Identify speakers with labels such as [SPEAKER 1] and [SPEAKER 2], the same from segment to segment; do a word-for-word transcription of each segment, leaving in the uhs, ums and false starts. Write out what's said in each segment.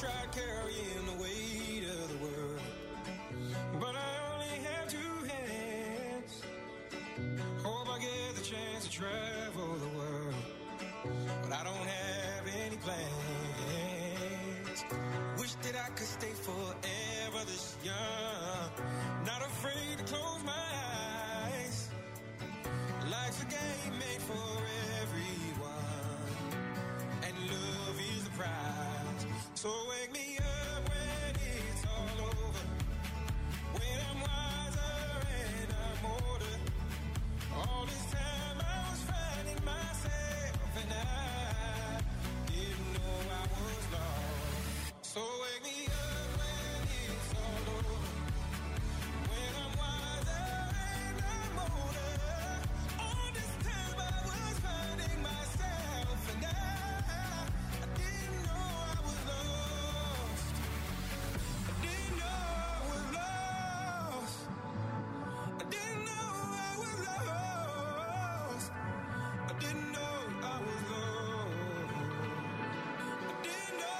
[SPEAKER 1] tried carrying the weight of the world, but I only have two hands. Hope I get the chance to travel the world, but I don't have any plans. Wish that I could stay forever this young, not afraid to close my eyes. Life's a game made for everyone, and love is the prize. So wake me up when it's all over, when I'm wiser and I'm older. All this time I was finding myself, and I didn't know I was lost. So wake me up when it's all over, when I'm wiser and I'm older. All this time I was finding myself, and I, I didn't know I was lost. I didn't know I was lost. I didn't know I was lost. I didn't know I was lost. I didn't know.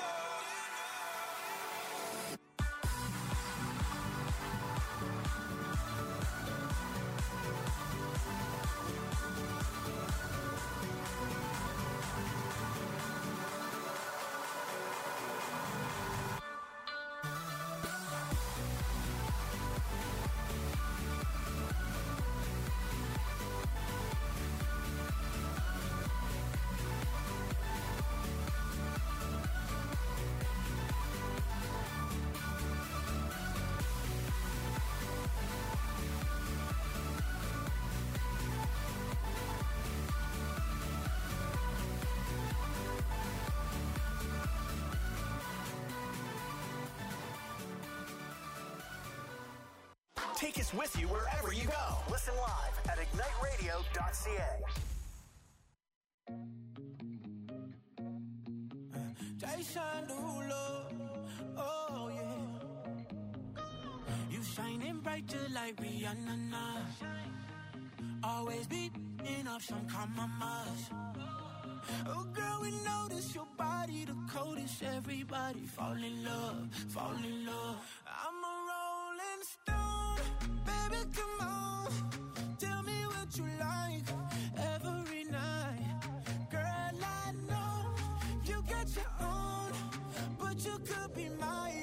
[SPEAKER 2] Take us with you wherever you go. Listen live at ignite radio dot c a.
[SPEAKER 3] Jason Derulo, oh yeah. You shining bright just like Rihanna now. Always beating up some compromise. Oh girl, we notice your body the coldest. Everybody fall in love, fall in love. I'm a rolling stone, baby, come on. Tell me what you like every night. Girl, I know you got your own, but you could be mine.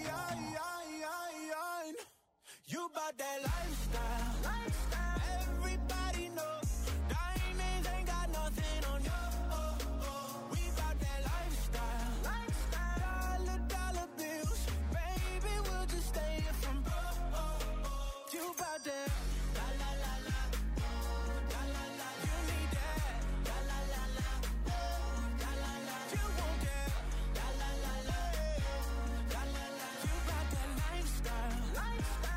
[SPEAKER 3] You bout that lifestyle, lifestyle. Everybody knows diamonds ain't got nothing on you. Oh, oh. We bout that lifestyle, lifestyle. Dollar, dollar bills, baby, we'll just stay here from broke. Oh, oh. You bout that, la la la la, la la la. You need that, la la la la, la la la. You want that, la la la la, la la la. You bout that lifestyle, lifestyle.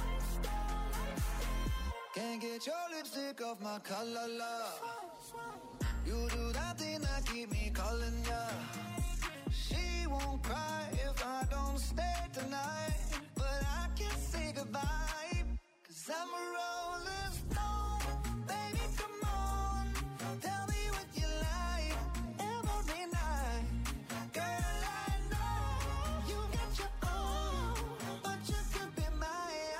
[SPEAKER 4] Can't get your lipstick off my collar, love. You do that thing that keep me calling ya. She won't cry if I don't stay tonight, but I can't say goodbye, 'cause I'm a rolling stone. Baby, come on, tell me what you like every night. Girl, I know you got your own, but you could be mine.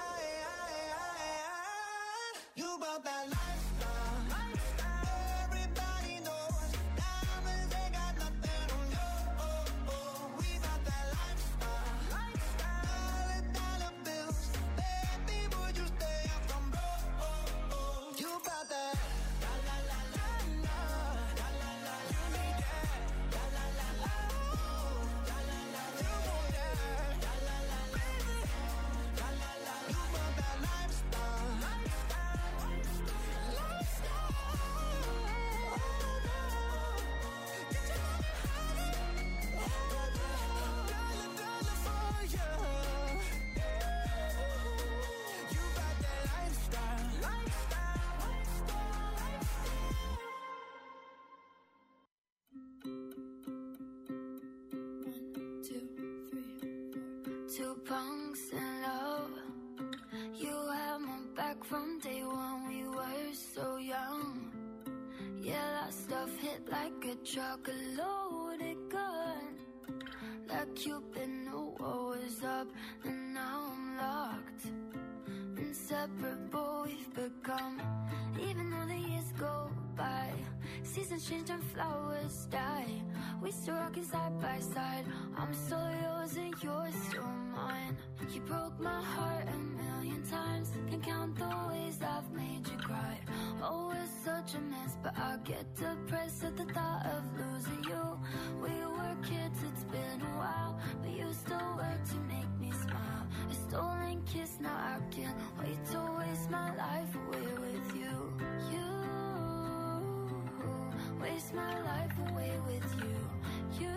[SPEAKER 4] You bout that lifestyle, lifestyle. Everybody knows diamonds ain't got nothing on you. Oh, oh. We bout that lifestyle, lifestyle. Dollar, dollar bills, baby, would you stay up from broke? Oh, oh. You bout that, la la la la la, la la la. You need that, la la la la, la la la. You want that, la la la la, baby, la la la. You bout that lifestyle, lifestyle, lifestyle. Get your dollar, dollar for you. You bout that lifestyle, lifestyle,
[SPEAKER 5] Two, three, four. Two punks in love. You had my back from day one. We were so young. Yeah, that stuff hit like a truck, a loaded gun. that Cupid knew what was up, and now I'm locked. Inseparable we've become, even though the years go by. Seasons change and flowers die. We still rockin' side by side. I'm still yours and you're still mine. You broke my heart a million times. Can't count the ways I've made you cry. Oh, it's such a mess, but I get depressed at the thought of losing you. We were kids, it's been a while, but you still work to make me smile. A stolen kiss, now I can't wait to waste my life away with you. You waste my life away with you. You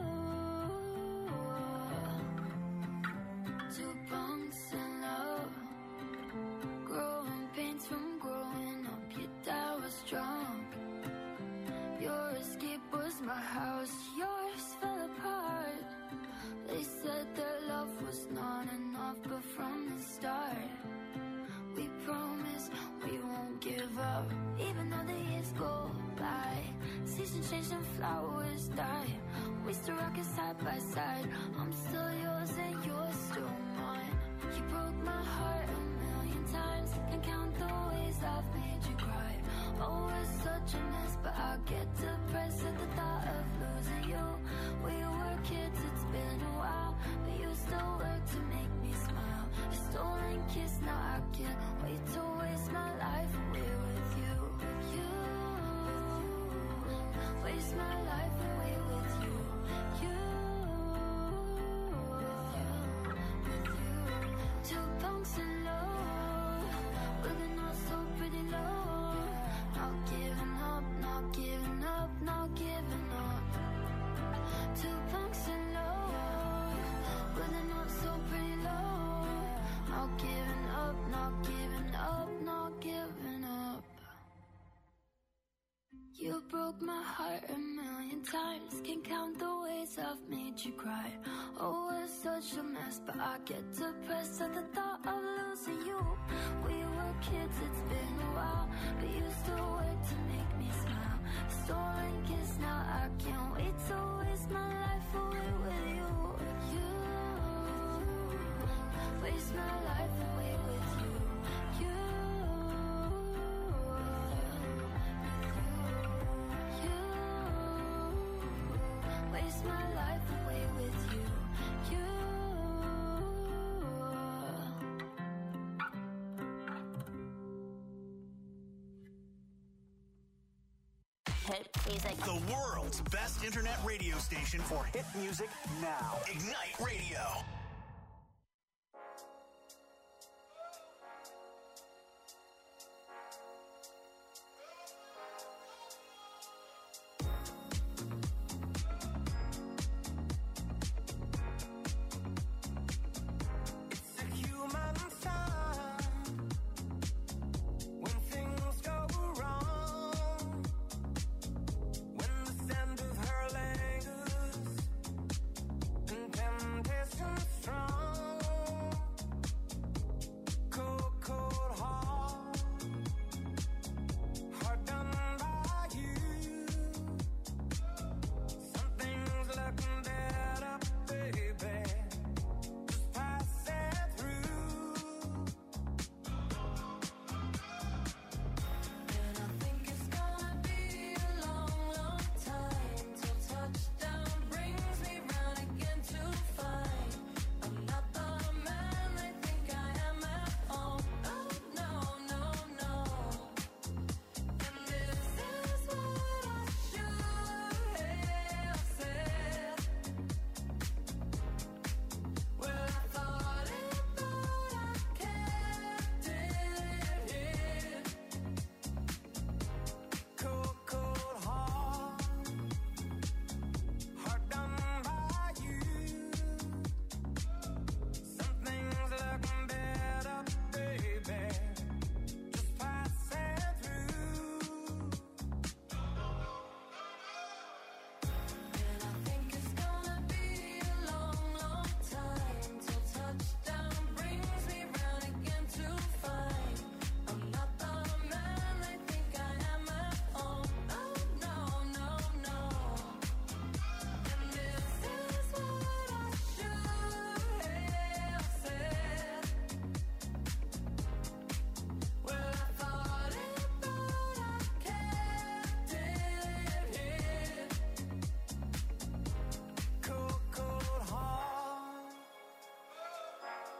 [SPEAKER 5] two punks in love, growing pains from growing up. Your dad was drunk, your escape was my house, yours fell apart. They said their love was not enough, but from the start we promised we won't give up, even though the years go by. Seasons change and flowers die. We still rockin' side by side. I'm still yours and you're still mine. You broke my heart a million times. Can't count the ways I've made you cry. Oh, it's such a mess, but I get depressed at the thought of losing you. We were kids, it's been a while, but you still work to make me smile. A stolen kiss, now I can't wait to waste my life away with you. You waste my life away with you. You, with you, two punks in love, looking all so pretty low. Not giving up, not giving up, not giving up. Two punks in love, looking all so pretty low. Not giving up, not giving up, not giving up. You broke my heart a million times. Can't count the ways I've made you cry. Oh, it's such a mess, but I get depressed at the thought of losing you. We were kids, it's been a while, but you still work to make me smile. Stolen kiss, now I can't wait to waste my life away with you. You waste my life away with you. You waste my life away with you. You
[SPEAKER 6] Hit music.
[SPEAKER 2] The world's best internet radio station for hit music now. Ignite Radio.
[SPEAKER 4] Temptations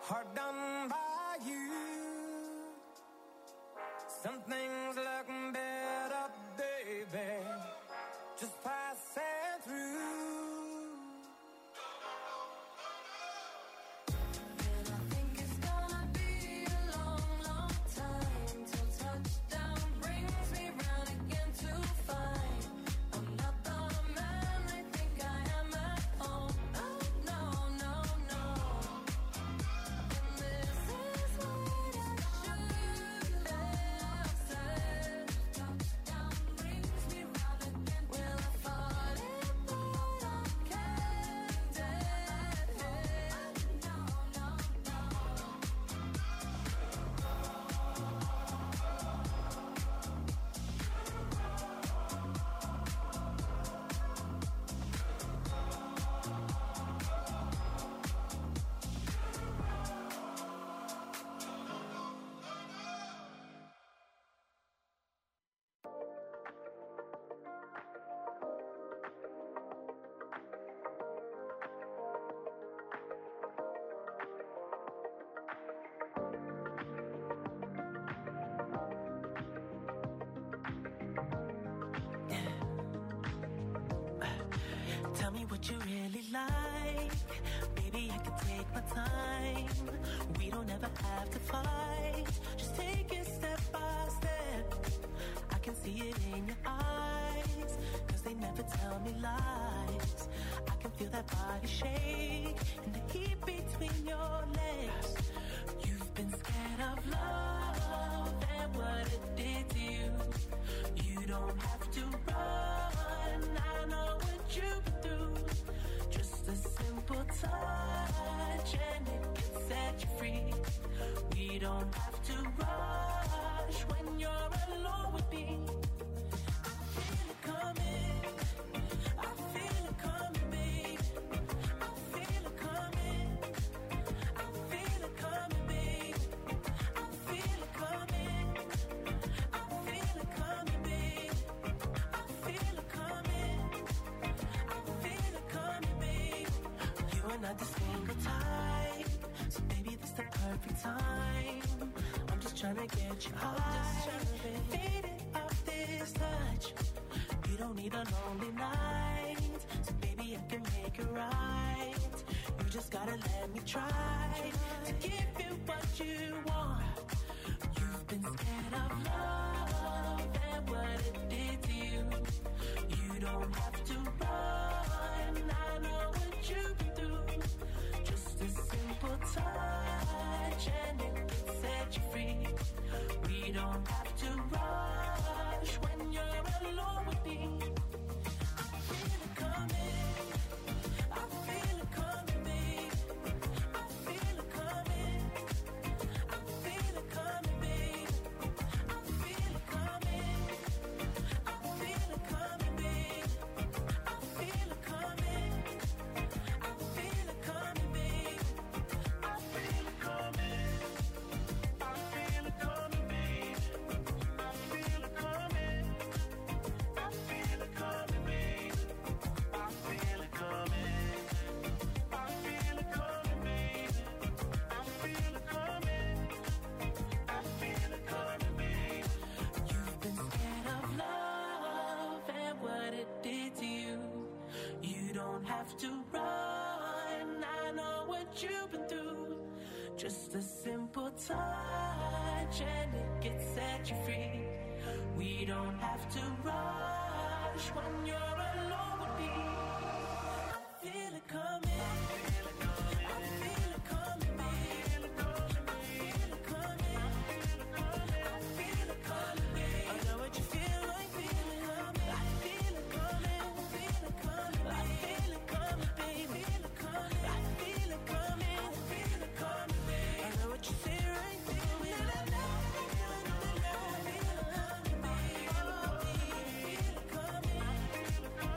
[SPEAKER 1] hard done by you. Some things look better, baby, just passing through.
[SPEAKER 3] Tell me what you really like. Baby, I can take my time. We don't ever have to fight. Just take it step by step. I can see it in your eyes, 'cause they never tell me lies. I can feel that body shake and the heat between your legs. You've been scared of love and what it did to you. You don't have to run. I know what you've been through. Just a simple touch and it can set you free. We don't have to rush when you're alone with me. I feel it coming. I feel it coming, babe. I feel it coming. I feel it coming, babe. I feel it coming. I feel it coming, babe. I feel it coming. I feel it coming, babe. You are not the single type, so baby, this the perfect time. I'm just trying to get you high, faded off this touch. You don't need a lonely night, so baby, I can make it right. You just gotta let me try to give you what you want. You've been scared of love and what it did to you. You don't have to run. I know what you've been through. Just a simple touch and it can set you free. We don't have to rush when you're alone with me. I feel it coming. I feel it coming, babe. I feel it coming. I feel it coming, babe. I feel it coming. I feel it coming, babe. I feel it coming. I feel it coming, babe. I feel it coming. I feel it coming, babe. I feel it coming. I feel it coming, babe. I feel it coming. I feel it coming, babe. I feel it coming. I feel it coming, babe. You've been scared of love and what it did to you. You don't have to run. I know what you've been through. Just a simple touch and it can set you free. We don't have to rush when you're alone with me. I feel it coming. I feel it coming. I feel it coming, babe. I feel it coming. I feel it coming, babe. I know what you feel like. Feel it coming. I feel it coming. I feel it coming, babe. I feel it coming, babe. Feel it coming. I feel it coming. I feel it coming, babe. I know what you feel right. Feel it. I feel it coming, babe. Feel it coming.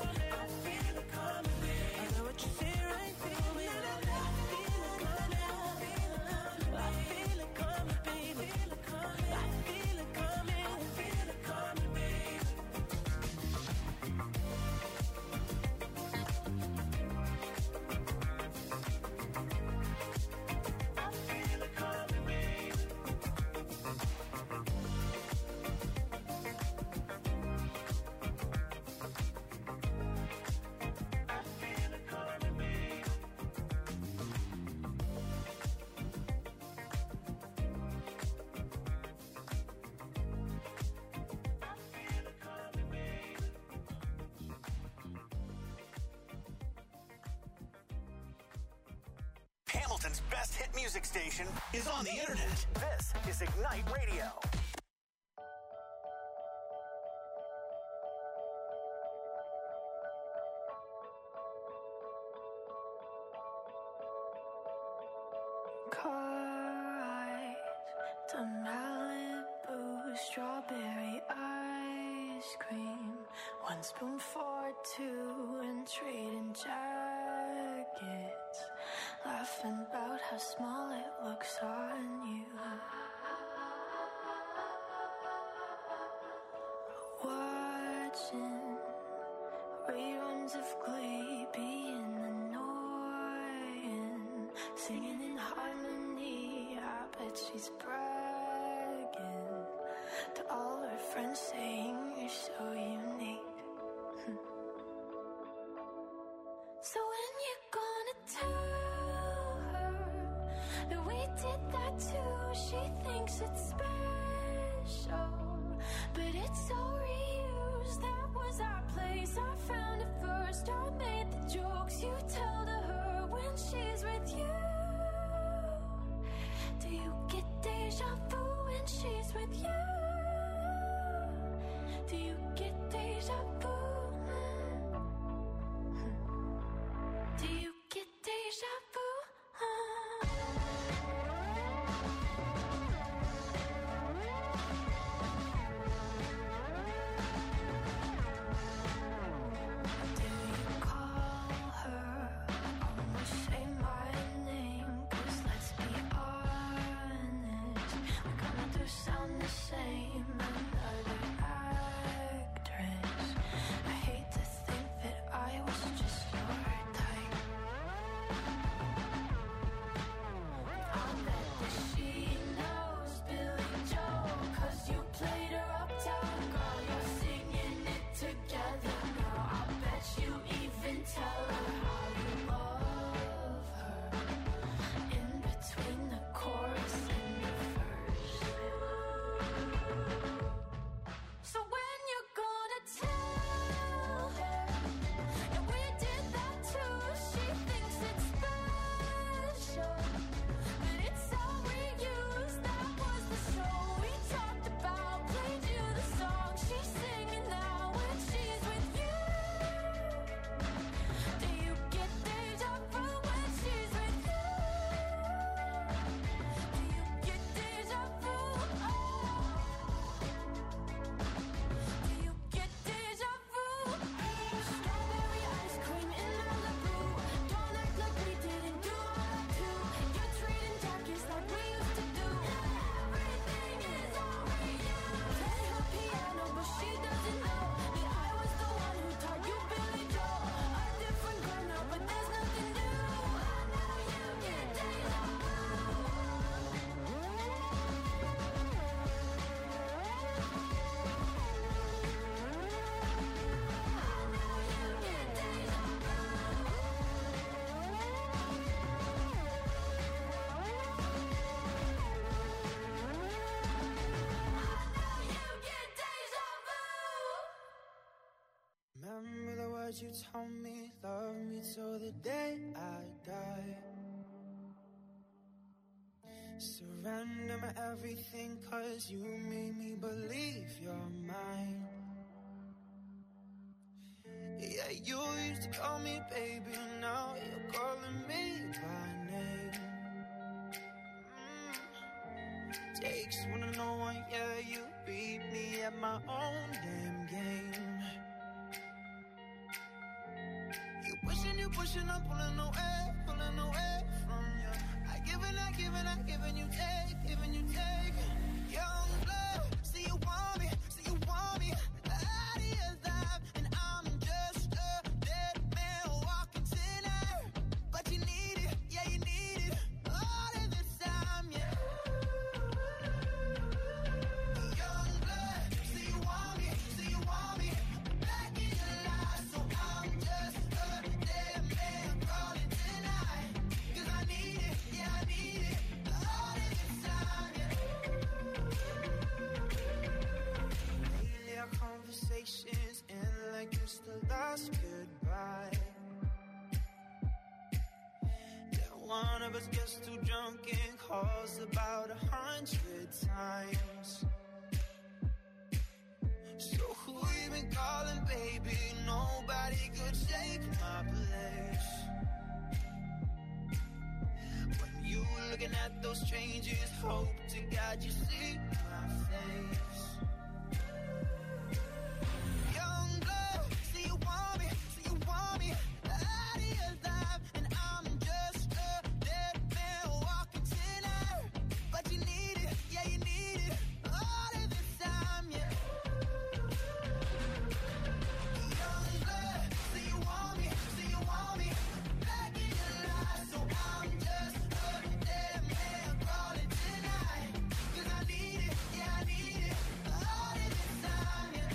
[SPEAKER 2] Oregon's best hit music station is on the internet. This is Ignite Radio.
[SPEAKER 5] Car ride to Malibu, strawberry ice cream, one spoon for two, and trading jackets, laughing about how small it looks on you. Watching reruns of Glee, being annoying, singing in harmony. I bet she's bragging to all her friends, saying you're so unique. So when you gonna tell her that we did that too? She thinks it's special, but it's so reused. That was our place, I found it first. I made the jokes you tell to her when she's with you. Do you get deja vu when she's with you? Do you get deja vu? Do you get deja vu? Do you call her? Almost say my name, 'cause let's be honest, we kinda do sound the same. Another actress. I hate to think that I was just your type. I'll bet that she knows Billy Joel, 'cause you played her uptown girl. You're singing it together now. I bet you even tell her how you love her in between the chorus and the verse. So when you're gonna tell her that we did that too? She thinks it's special, but it's all reused. That was the show we talked about. Played you the song she's singing now when she's with you. Do you get deja vu when she's with you? Do you get deja vu? Oh. Do you get deja vu? Strawberry ice cream in Malibu. Don't act like we didn't do all that too. You're trading jackets like we used to do. Everything is all reused. Play her piano, but she doesn't know that I was the one who taught you Billy Joel. A different girl now, but there's nothing new. I know you get deja vu.
[SPEAKER 3] Remember the words you told me, love me till the day I die. Surrender my everything, 'cause you made me believe you're mine. Yeah, you used to call me baby, now you're calling me by name. Mm. Takes one to know one, yeah, you beat me at my own damn game. You pushing, you pushing, I'm pulling away, pulling away from you. I give and I give and I give and you take, giving you take. Young blood, see you want me, see you want me. Out of your life, and I'm just a dead man walking tonight. But you need it, yeah, you need it. All of this time, yeah. Young blood, see you want me, see you want me. Back in your life, so I'm just a dead man calling tonight. 'Cause I need it, yeah, I need it. All of this time, yeah. one of us gets too drunk and calls about a hundred times. So who you been calling, baby? Nobody could take my place. When you looking at those changes, hope to God you see my face. Young blood, see you want me, see you want me out of your life, and I'm just a dead man walking tonight. But you need it, yeah you need it, all of this time, yeah. Young blood, see you want me, see you want me back in your life, so I'm just a dead man crawling tonight. 'Cause I need it, yeah I need it, all of this time, yeah.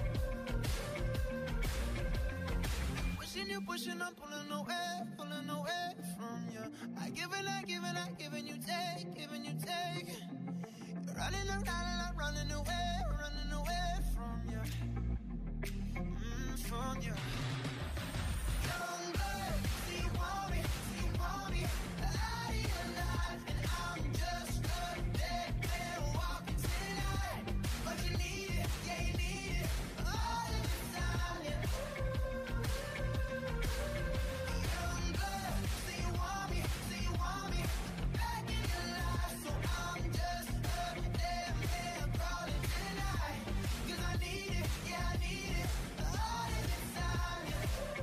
[SPEAKER 3] Pushing you, pushing, I'm pulling away, pulling away from you. I give and I give and I give and you take, giving you take. You're running around and I'm running away, running away from you, mm, from you. Young blood, see you want me, see you want me out of your life, and I'm just a dead man walking tonight. But you need it, yeah you need it, all of this time, yeah. Young blood, see you want me, see you want me back in your life, so I'm just a dead man crawling tonight. 'Cause I need it, yeah I need it, all of this time, yeah.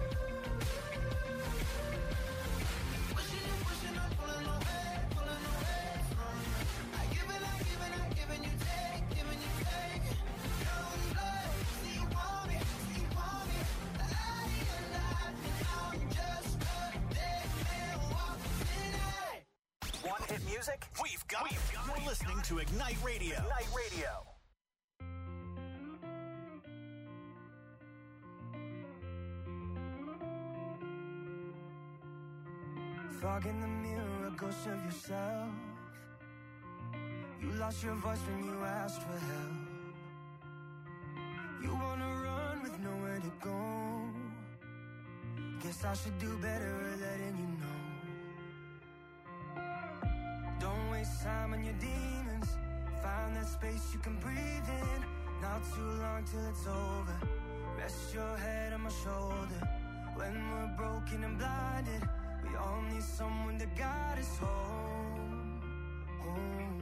[SPEAKER 3] Pushing you, pushing, I'm pulling away, pulling away from you. I give and I give and I give and you take, giving you take. Young blood, see you want me, see you want me out of your life, and I'm just a dead man walking tonight.
[SPEAKER 2] Want hit music? We've got it. You're listening to Ignite Radio. Ignite Radio.
[SPEAKER 3] Fog in the mirror, a ghost of yourself. You lost your voice when you asked for help. You wanna run with nowhere to go. Guess I should do better at letting you know. Don't waste time on your demons. Find that space you can breathe in. Not too long till it's over. Rest your head on my shoulder. When we're broken and blinded, we all need someone to guide us home, home.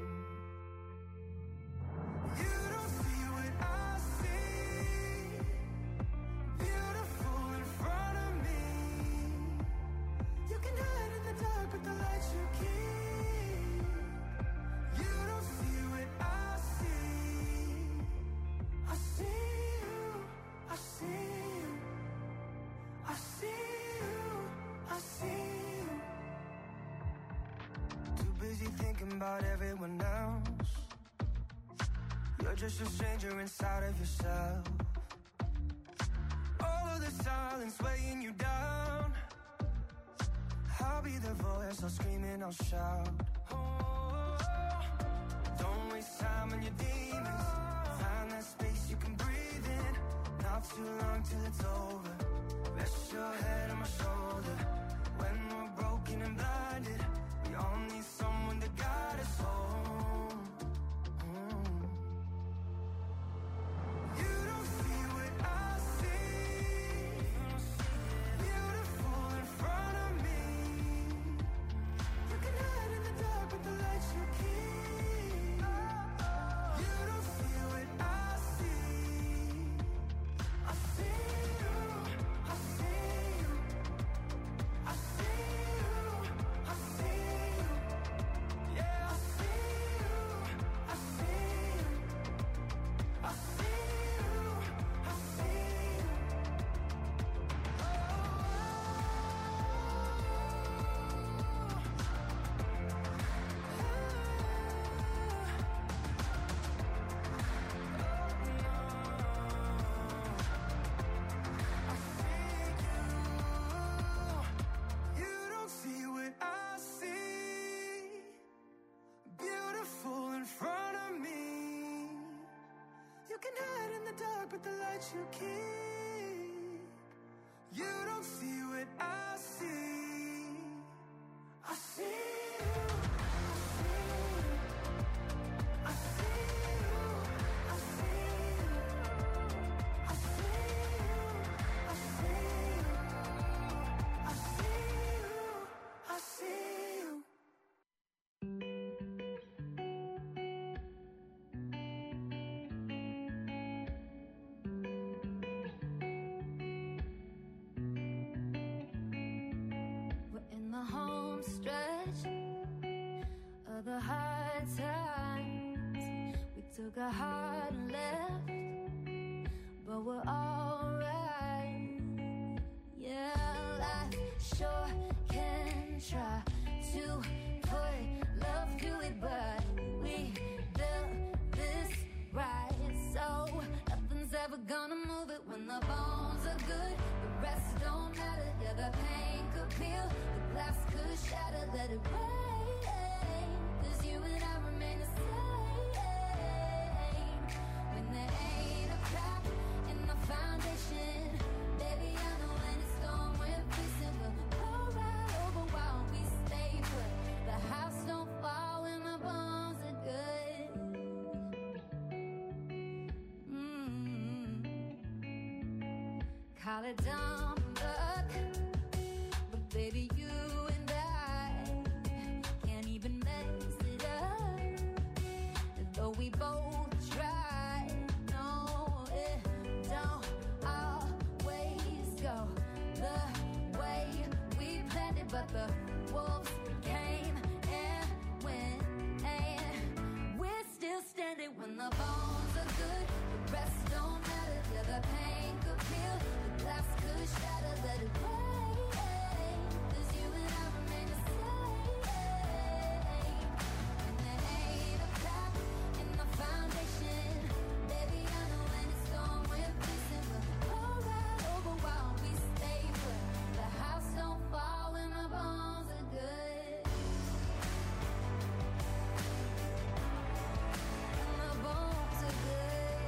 [SPEAKER 3] You don't see what I see. Beautiful in front of me. You can hide in the dark with the lights you keep. You don't see what I see. I see you, I see you, I see you, I see you. Too busy thinking about everyone else. You're just a stranger inside of yourself. All of the silence weighing you down. I'll be the voice, I'll scream and I'll shout. Oh, don't waste time on your demons. Find that space you can breathe in. Not too long till it's over. Rest your head on my shoulder. When we're broken and blinded, we all need someone to guide us home, home. You don't see what I see. Beautiful in front of me. You can hide in the dark with the lights you keep. You don't see what I see. I see you, I see you, I see you, I see you. Yeah, I see you, I see you, I see you, I see you. You don't see what I see. Beautiful in front of me. You can hide in the dark with the lights you keep. You don't see what I see. I see
[SPEAKER 5] home stretch of the hard times. We took a hard left, but we're alright. Yeah, life sure can try to put love to it, but we built this right, so nothing's ever gonna move it. When the bones are good, the rest don't matter. Yeah, the pain could peel, the glass could shatter. Let it rain, 'cause you and I remain the same. When there ain't a crack in the foundation, baby, I know when it's storm we're facing, we'll go right over while we stay put. The house don't fall when the bones are good. Mm-hmm. Call it dumb luck, but baby, you and I can't even mess it up. Though we both try, no, it don't always go the way we planned it, but the wolves came and went, and we're still standing. When the bones are good, the rest don't matter. Yeah, the pain could peel, the glass could shatter. Let it rain, 'cause you and I remain the same. And there ain't a crack in the foundation, baby, I know when it's storm we're facing, we'll go right over while we stay put. The house don't fall when the bones are good. When the bones are good.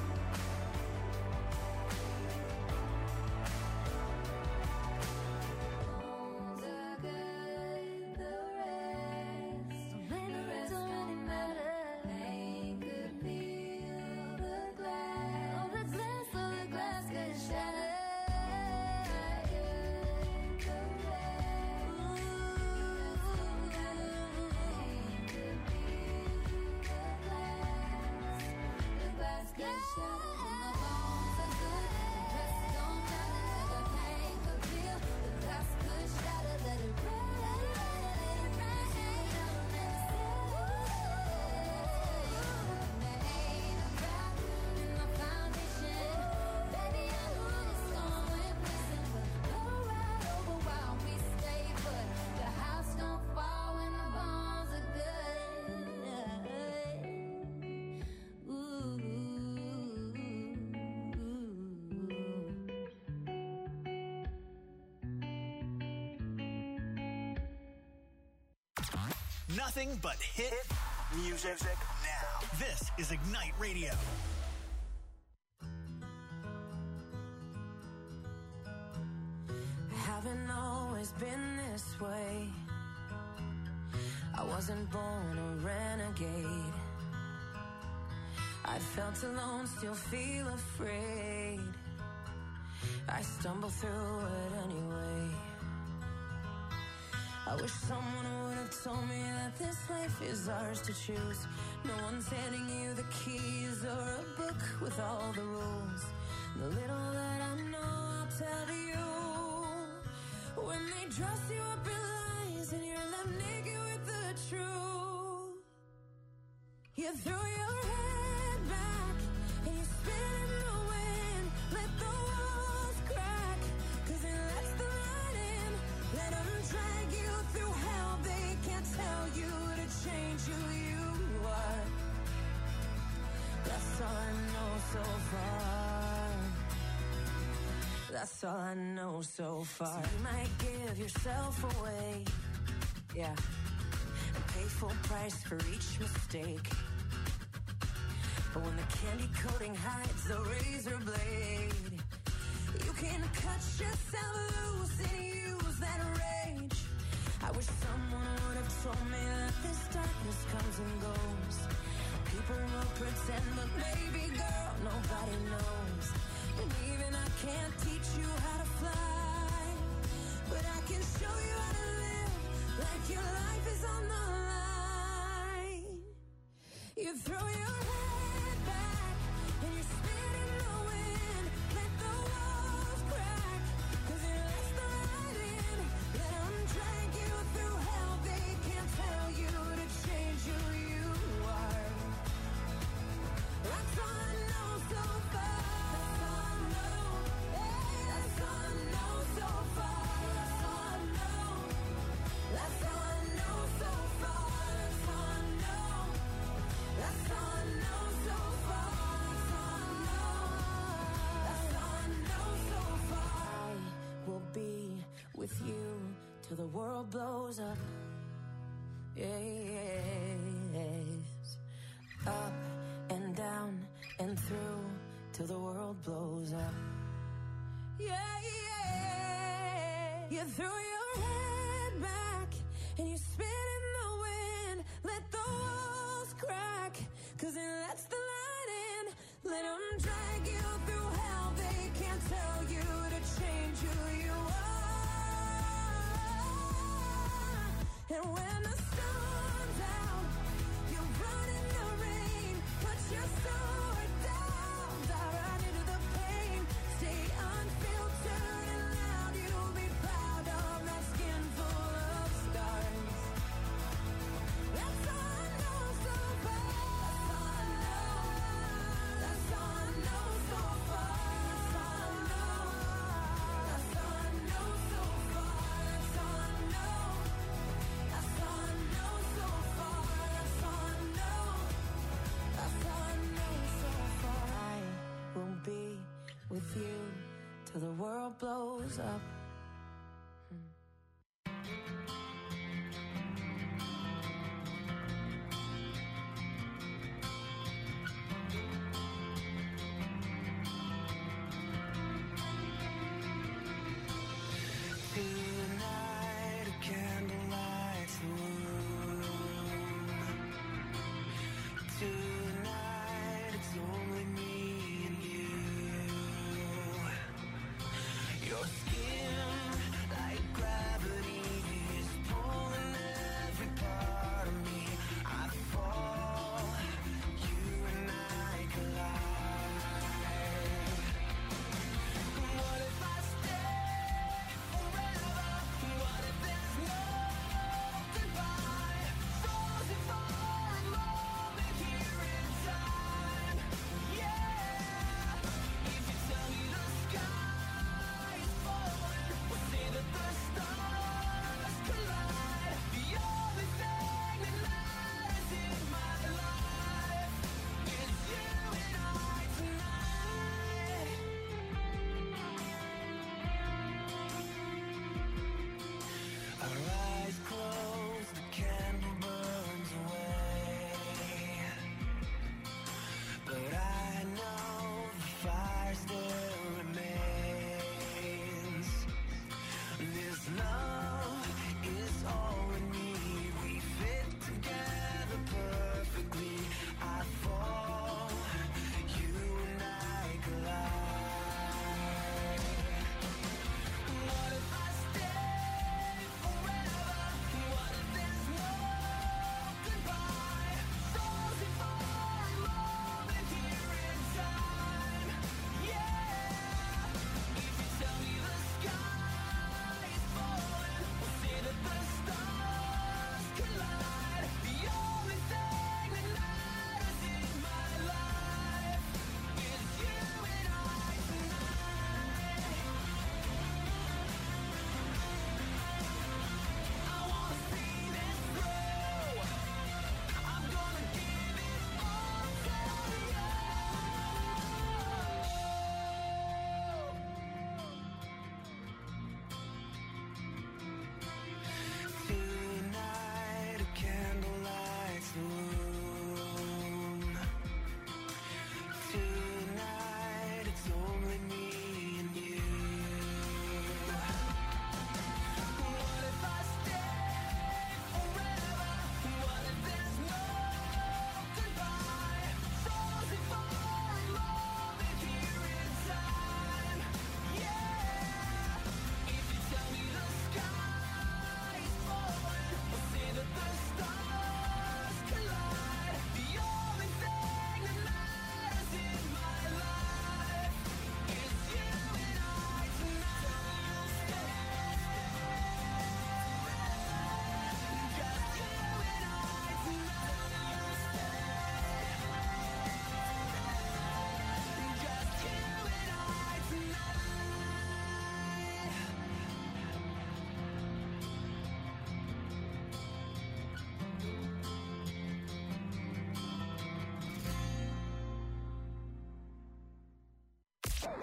[SPEAKER 5] Bones are good, the rest don't really matter. Pain could peel the glass, oh the glass, oh the glass could shatter. The rest, pain could peel the glass, the glass could shatter. When the bones are good, the rest don't matter. The pain could peel, the glass could shatter. Let it rain, let it rain, there ain't a crack in the foundation, baby, I know when it's storm we're facing, we'll go right over while we stay put. The house don't fall when the bones are good. Ooh.
[SPEAKER 2] Nothing but hit music now. This is Ignite Radio.
[SPEAKER 3] Haven't always been this way. I wasn't born a renegade. I felt alone, still feel afraid. I stumble through it anyway. I wish someone would have told me that this life is ours to choose. No one's handing you the keys or a book with all the rules. The little that I know, I'll tell you. When they dress you up in lies and you're left naked with the truth, you throw your head back and you spin in the wind. Let the walls crack, 'cause it lets the light in. Let them drag you through hell. They can't tell you to change who you are. That's all I know so far. That's all I know so far. So you might give yourself away, yeah, and pay full price for each mistake. But when the candy coating hides the razor blade, you can cut yourself loose and use that rage. I wish someone would have told me that this darkness comes and goes. People will pretend, but baby girl, nobody knows. And even I can't teach you how to fly, but I can show you how to live like your life is on the line. You throw your head back and you spin in the wind. Let the walls crack, 'cause it lets the light in. Let them drag you through with you till the world blows up. Yes. Up and down and through till the world blows up. Yeah, yeah. You threw your head back and you spit in the wind. Let the walls crack, 'cause it lets the light in. Let them drag you through hell. They can't tell you to change who you are. And when the sun's out, you run in the rain. Put your sword down, dive right into the pain. Stay unfiltered and loud. You'll be proud of that skin full of scars. That's all I know so far. That's all I know so far. That's all I know. That's all I know so far. That's all I know. That's all I know so far. That's all I know. That's all I know so far. I will be with you till the world blows up.
[SPEAKER 1] Tonight, a candlelight's the room. Tonight, it's only me and you. Your skin like grass.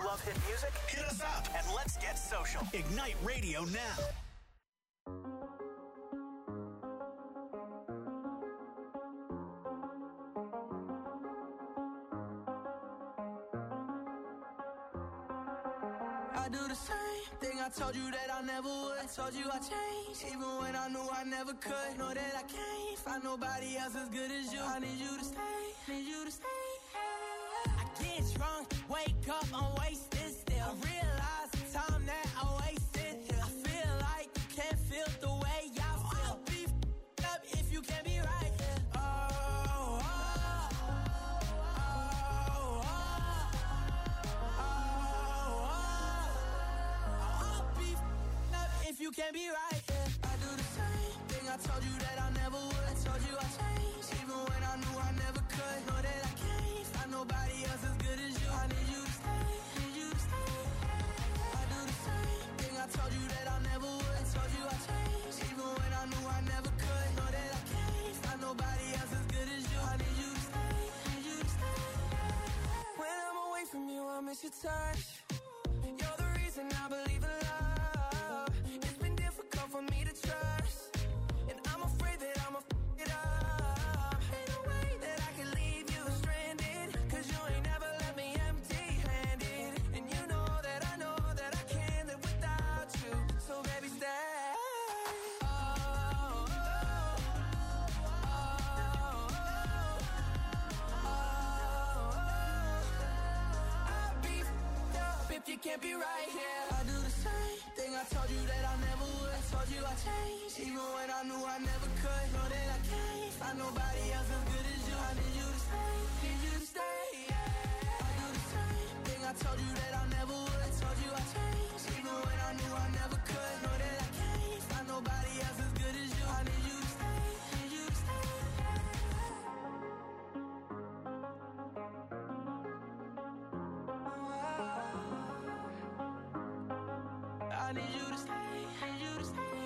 [SPEAKER 2] love hit music? Hit us up and let's get social. Ignite Radio now.
[SPEAKER 3] I do the same thing I told you that I never would. I told you I changed, even when I knew I never could. Know that I can't find nobody else as good as you. I need you to stay, need you to stay. I get drunk, wake up, I'm wasted still. I realize the time that I wasted here. I feel like you can't feel the way I feel. I'll be f***ed up if you can't be right here. Oh, oh, oh, oh, oh, oh. I'll be f***ed up if you can't be right here. I do the same thing I told you that I never would. I told you I changed, even when I knew I never could. Know that I can't find nobody else as good as you. I need you to stay, need you to stay. I do the same thing I told you that I never would. I told you I changed, even when I knew I never could. Know that I can't find nobody else as good as you. I need you to stay, need you to stay. When I'm away from you, I miss your touch. You're the reason I believe in love. It's been difficult for me to trust, and I'm afraid that I'ma f*** it up. Ain't no way that I can leave you stranded, cause you ain't never left me empty-handed. And you know that I know that I can't live without you. So baby, stay. Oh, oh, oh, oh, oh. I'll be f***ed up if you can't be right here. I do the same thing I told you that I never would. I told you I changed, even when I knew I never could. Know that I can't find nobody else as good as you. I need you to stay, need you to stay. I do the same thing I told you that I never would. I told you I changed, even when I knew I never could. Know that I can't find nobody else as good as you. I need you to stay, need you to stay. I need you to stay, need you to stay.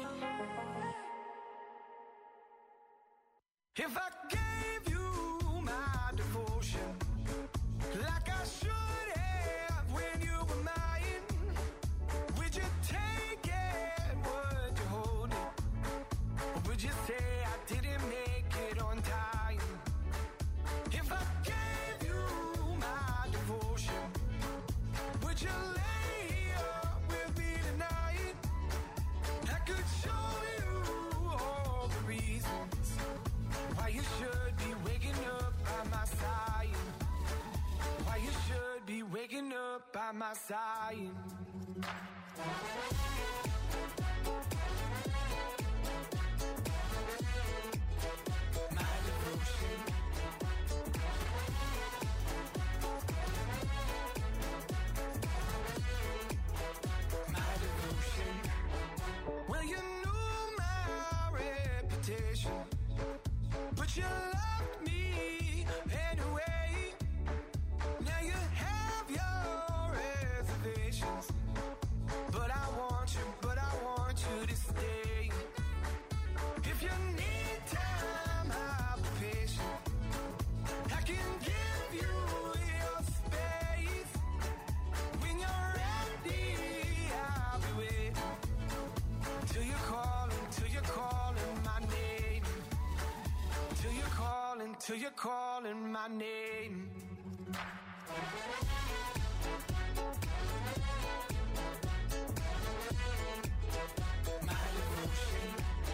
[SPEAKER 1] If I gave you my devotion, like I should have when you were mine, would you take it? Would you hold it? Or would you say I didn't make it on time? If I gave you my devotion, would you lay up with me tonight? I could show you all the reasons why you should be waking up by my side. Why you should be waking up by my side. My devotion. My devotion. Well, you knew my reputation, but you loved me anyway. Now you have your reservations, but I want you, but I want you to stay. If you need time, I'll be patient. I can give you your space. When you're ready, I'll be waiting till you're calling, till you're calling my name. Till you're calling, till you're calling my name. My devotion.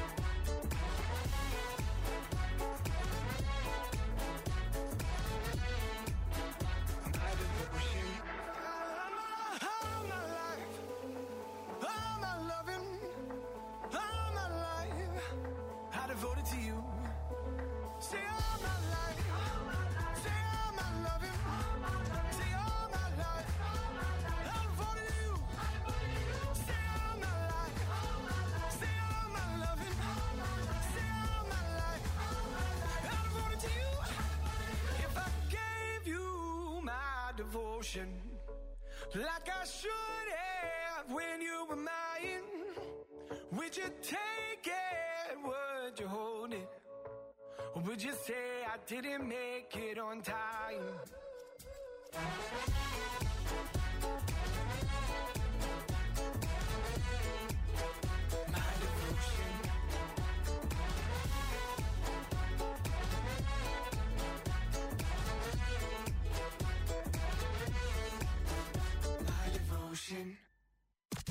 [SPEAKER 1] My devotion. All my life, all my loving, all my life, I devoted to you. Say all my life, say all my loving, say all my life, I devoted to you. Say all my life, say all my loving, say all my life, I devoted to you. If I gave you my devotion, like I should have when you were mine, would you take it? Would you hold it? Or would you say I didn't make it on time?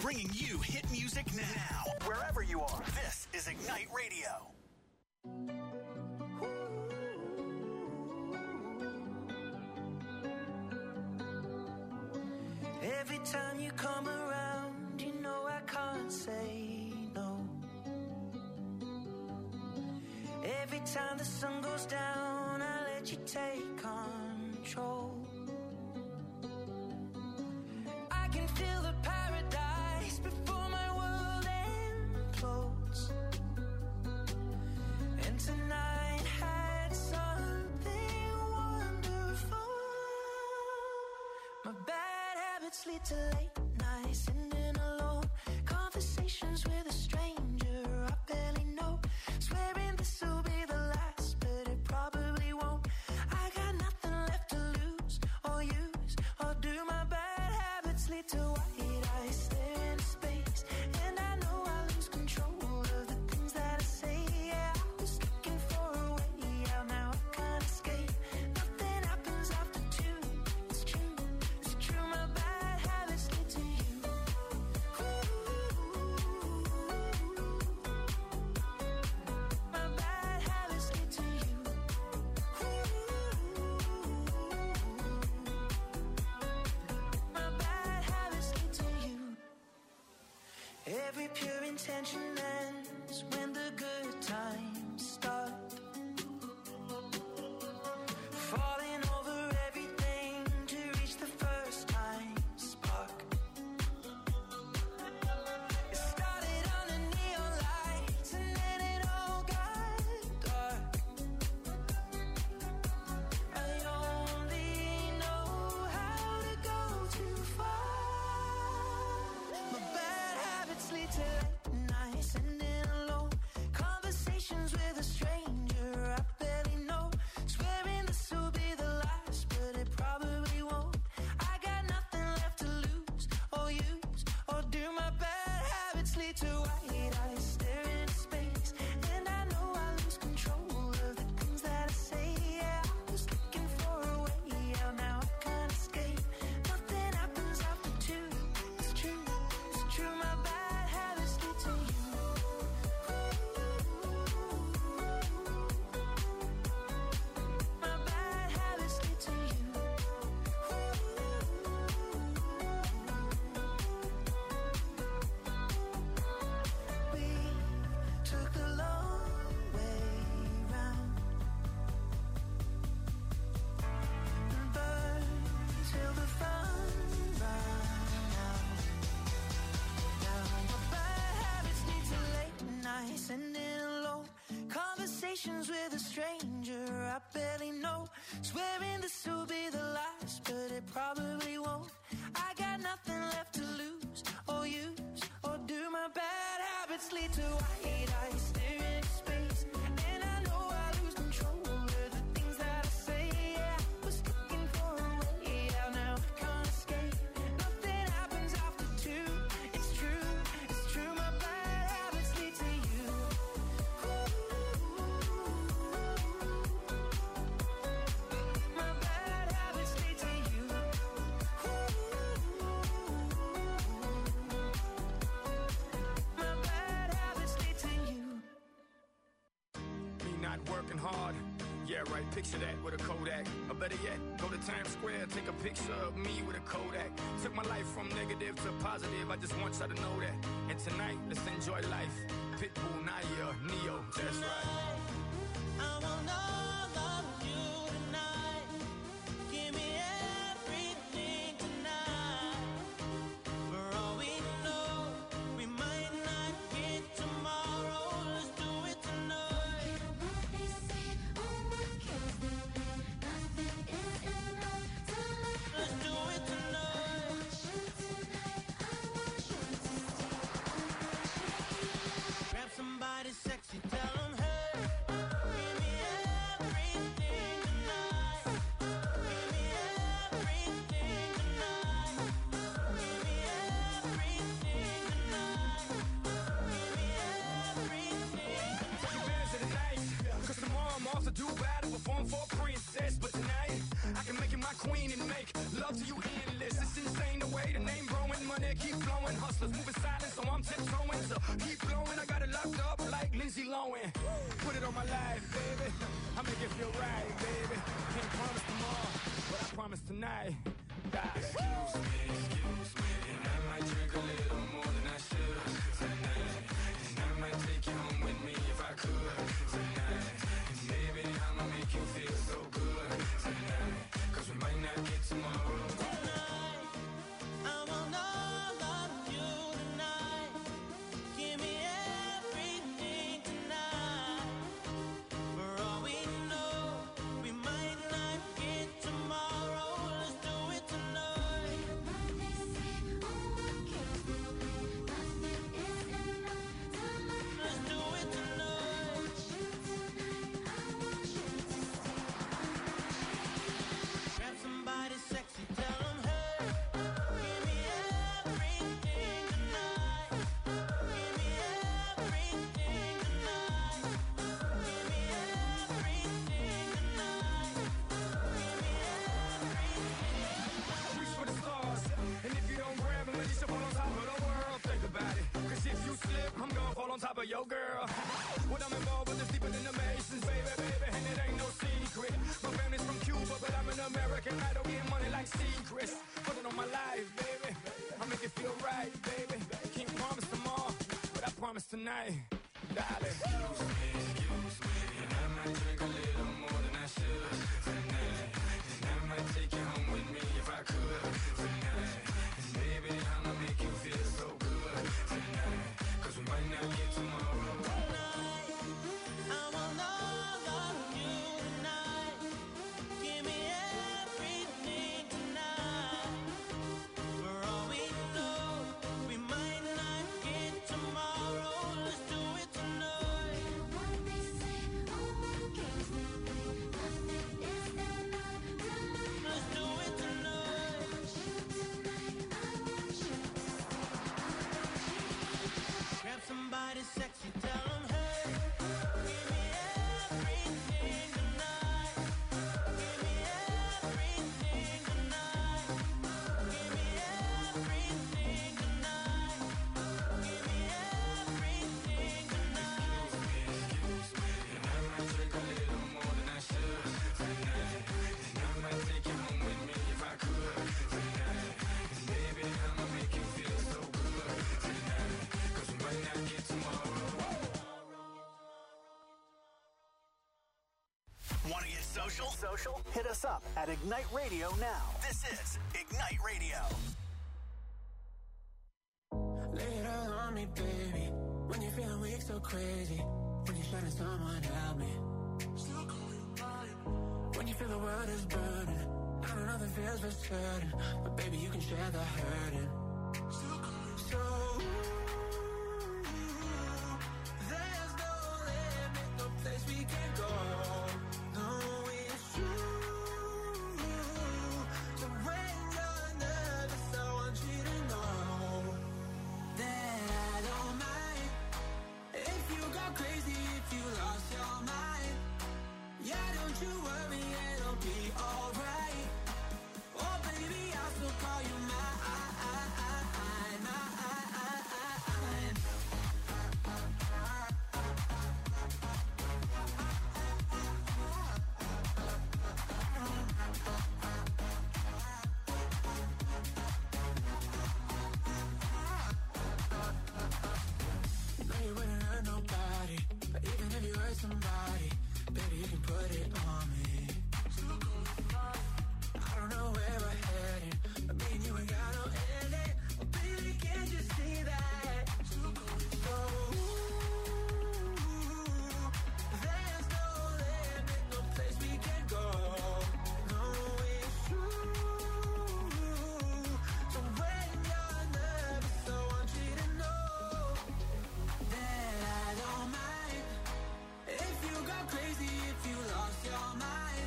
[SPEAKER 2] bringing you hit music now. Wherever you are, this is Ignite Radio.
[SPEAKER 3] Every time you come around, you know I can't say no. Every time the sun goes down, I let you take control. I can feel the paradise before my world implodes. And tonight had something wonderful. My bad habits lead to late nights, sitting alone. Conversations with a stranger I barely know. Swearing this will be the last, but it probably won't. I got nothing left to lose or use or do. My bad habits lead to white eyes stare into space, and I know I lose control of the things that I say. Yeah, I was looking for a way out, now I can't escape. Nothing happens after two. It's true, it's true. My bad habits lead to you. My bad habits lead to you. My bad habits lead to you. Every pure intention ends when the good times start. Falling over everything to reach the first time spark. It started under neon lights and then it all got dark. I only know how to go too far. My bad habits lead to late nights, sitting alone. Conversations with a stranger I barely know. Swearing this will be the last, but it probably won't. I got nothing left to lose or use or do. My bad habits lead to white eyes staring into space, and I know I lose control of the things that I say. Yeah, I was looking for a way out, now I can't escape. Nothing happens after two. It's true, it's true. My bad habits lead to you. My bad habits lead to you. We took the long way round and burned till the fun ran out. Now my bad habits lead to late nights, sitting alone. Conversations with a stranger I barely know. Swearing this will be the last, but it probably won't. I got nothing left to lose or use or do. My bad habits lead to white eyes staring into space, and I know I lose control of the things that I say. Yeah, I was looking for a way out, now I can't escape. Nothing happens after two. It's true, it's true. My bad habits lead to you. My bad habits lead to you. My bad habits lead to you.
[SPEAKER 1] Me not working hard. Yeah, right, picture that with a Kodak. Or better yet, go to Times Square, take a picture of me with a Kodak. Took my life from negative to positive, I just want y'all to know that. And tonight, let's enjoy life. Pitbull, Naya, Neo, that's right.
[SPEAKER 3] I want all of you tonight. Give me everything tonight. For all we know, we might not get tomorrow. Let's do it tonight. Let's do it tonight. Grab somebody sexy, tell them, hey, give me everything tonight. Give me everything tonight. Give me everything tonight. Give me everything.
[SPEAKER 1] Take advantage of the night, cause tomorrow I'm off to do battle, perform for a princess. But tonight, I can make you my queen and make love to you endless. It's insane the way the name growing, money keep flowing. Hustlers moving silent, so I'm tiptoeing. So keep blowing, I got it locked up like Lindsay Lohan. Put it on my life, baby. I make it feel right, baby. Can't promise tomorrow, but I promise tonight. God. Excuse me, excuse me, and I might drink a little more than I should tonight. And I might take you home with me if I could tonight. And baby, I'ma make you feel so good tonight. Cause we might not get tomorrow.
[SPEAKER 3] Tonight, I want all of you tonight. Give me everything tonight. For all we know, we might not get tomorrow. Let's do it tonight. Let's do it tonight. Grab somebody sexy, tell them, hey, give me everything tonight. Give me everything tonight. Give me everything tonight. Give me everything.
[SPEAKER 1] Reach for the stars, and if you don't grab them, at least you fall on top of the world. Think about it, cause if you slip, I'm gonna fall on top of your girl. What I'm involved with is deeper than the Masons, baby, baby, and it ain't no secret. My family's from Cuba, but I'm an American. I don't get money like secrets. Put it on my life, baby. I make it feel right, baby. Can't promise tomorrow, but I promise tonight, darling. Excuse me, excuse me, and I might drink a little more than I should tonight. And I might take you home with me if I could tonight. And baby, I'ma make you feel so good tonight. Cause we might not get tomorrow.
[SPEAKER 3] Tonight, I want all of you tonight. Give me everything tonight. For all we know, we might not get tomorrow. Let's do it tonight. Let's do it tonight. Grab somebody sexy, tell them, hey, give me everything tonight. Give me everything tonight. Give me everything tonight. Give me everything tonight.
[SPEAKER 1] Excuse me, and I might drink a little more than I should tonight. And I might take you home with me if I could tonight. And baby, I'ma make you feel so good tonight. Cause we might not get tomorrow.
[SPEAKER 2] Want to get social? Social? Hit us up at Ignite Radio now. This is Ignite Radio.
[SPEAKER 3] Lay it all on me, baby. When you're feeling weak, so crazy. When you're shining, someone help me. When you feel the world is burning, I know nothing feels for certain, but baby, you can share the hurting. So there's no limit, no place we can go. No, it's true. So when you're nervous, I want you to know that I don't mind if you go crazy, if you lost your mind. Yeah, don't you worry, it'll be alright. Oh, baby, I'll still call you mine. You know you wouldn't hurt nobody, but even if you hurt somebody, baby, you can put it on me. I don't know where we're headed, but me and you ain't got no ending. Oh, baby, can't you see that? So, there's no limit, no place we can go. No, it's true. So when you're nervous, I want you to know that I don't mind if you go crazy, if you lost your mind.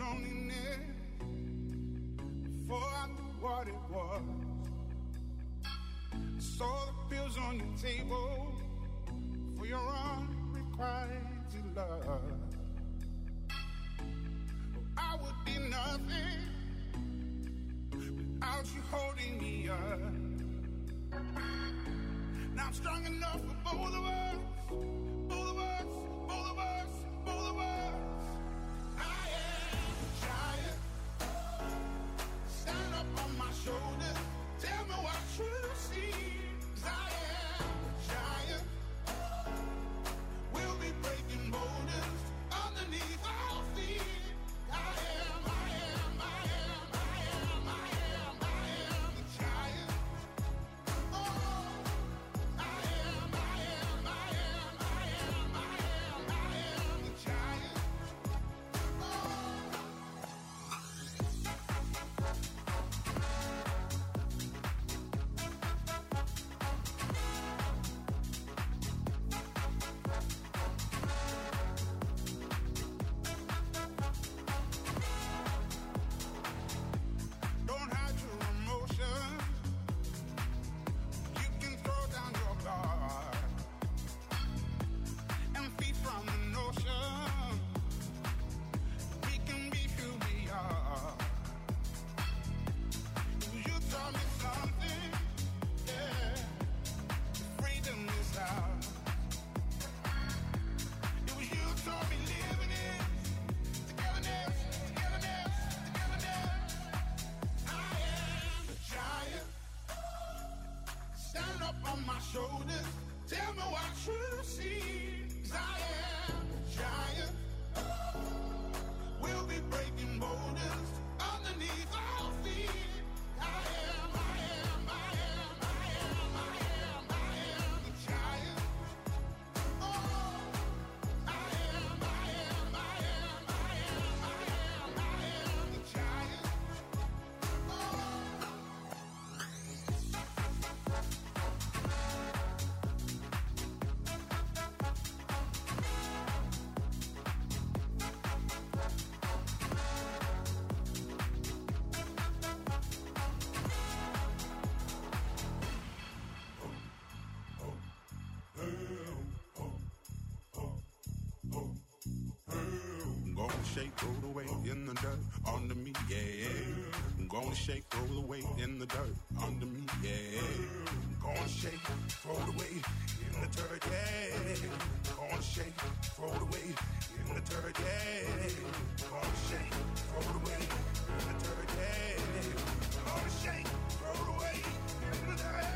[SPEAKER 7] loneliness before I knew what it was. I saw the pills on your table for your unrequited love. Oh, I would be nothing without you holding me up. Now I'm strong enough for both of us, both of us, both of us, both of us. I am a giant. Stand up on my shoulders. Tell me what you see. 'Cause I am a giant. We'll be breaking boulders underneath our feet. I am, I am, I am, I am, I am, I am a giant. Oh, I am, I am, I am, I am, I am, I am a giant. Don't hide your emotions. You can throw down your guard and feed from the notion. We can be who we are. You taught me something, yeah. Freedom is ours. It was you taught me living it. Togetherness, togetherness, togetherness. I am a giant. Stand up on my shoulders. Tell me what you see. 'Cause I am a giant. We'll be breaking boulders underneath our feet. I am, I am, I am, I am, I am, I am a giant. Oh, I am, I am, I am, I am, I am, I am a giant. I'm gonna shake, roll away in the dirt under me, yeah. I'm gonna shake, roll away in the dirt under me, yeah. I'm gonna shake, throw it away in the dirt, yeah. Gonna shake, throw it away in the dirt, yeah. Gonna shake, throw it away in the dirt, yeah. Gonna shake, throw it away in the dirt.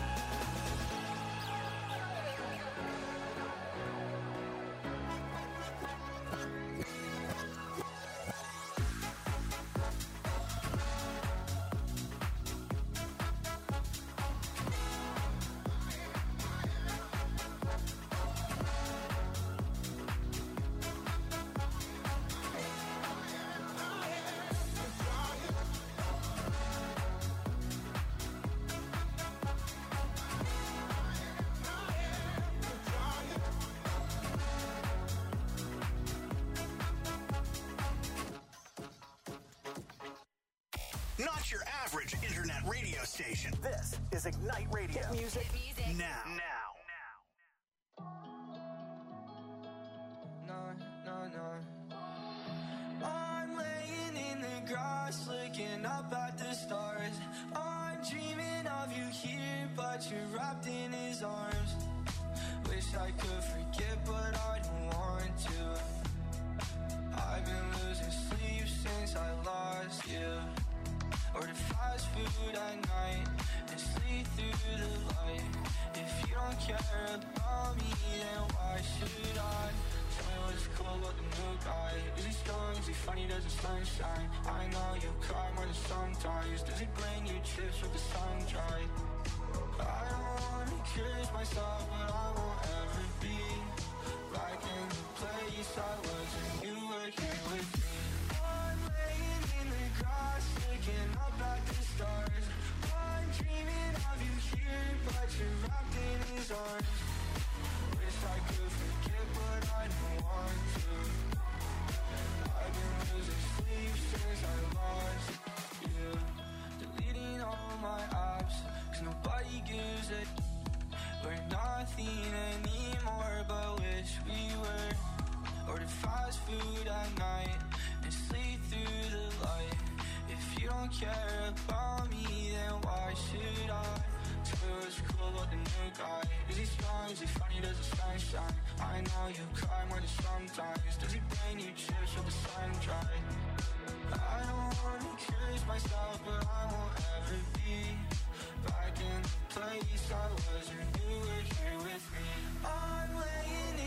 [SPEAKER 2] Not your average internet radio station. This is Ignite Radio. Hit music, now. Now.
[SPEAKER 3] No, no, no. I'm laying in the grass, looking up at the stars. I'm dreaming of you here, but you're wrapped in his arms. Wish I could forget, but I don't want to. I've been losing sleep since I lost you. Order fast food at night and sleep through the light. If you don't care about me, then why should I? Tell me what's cool about the new guy. Is he strong? Is he funny? Does the sunshine? I know you cry more than sometimes. Does he bring you trips with the sun dry? I don't wanna curse myself, but I won't ever be back in the place I was when you were here with me. I'm laying in the grass, looking up at the stars. I'm dreaming of you here, but you're wrapped in his arms. Wish I could forget, but I don't want to. I've been losing sleep care about me, then why should I? Tell you it's cool about the new guy. Is he strong, is he funny, does the sun shine? I know you cry more than sometimes. Does he bring you chips with the sun dry? I don't wanna accuse myself, but I won't ever be back in the place I was when you were here with me. I'm laying